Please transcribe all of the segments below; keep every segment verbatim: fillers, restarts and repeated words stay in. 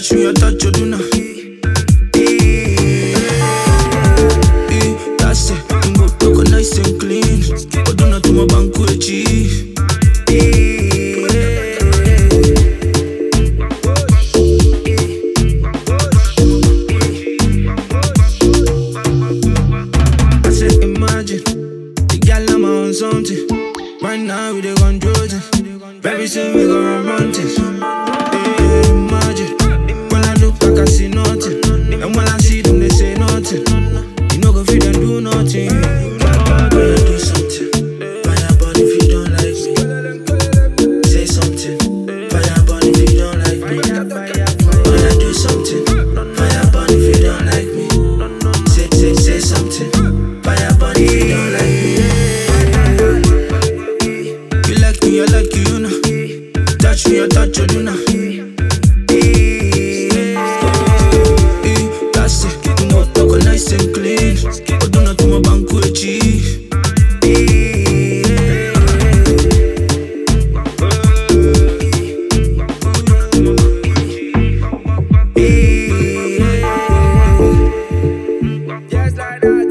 Touch me, I touch you, do now. That's it, you go talk nice and clean. But do not do my bank with G. I said, imagine, the gal I'm on something. Right now, we dey control it. Very soon, we gon' run run things. Hey, imagine, when I look back, I see nothing. And when I see them, they say nothing. You know, go feed them, do nothing. When I do something, fire burn if you don't like me. Say something, fire burn if you don't like me. When I do something, fire burn if you don't like me. Say, say, say something, fire burn if you don't like me. You like me, I like you, you know. Touch me, I touch you, do now. That's it, you know, talk nice and clean. But do not do my bank with G. Just like that.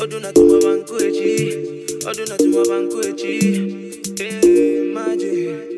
Oduna to my banquet, eh, magic.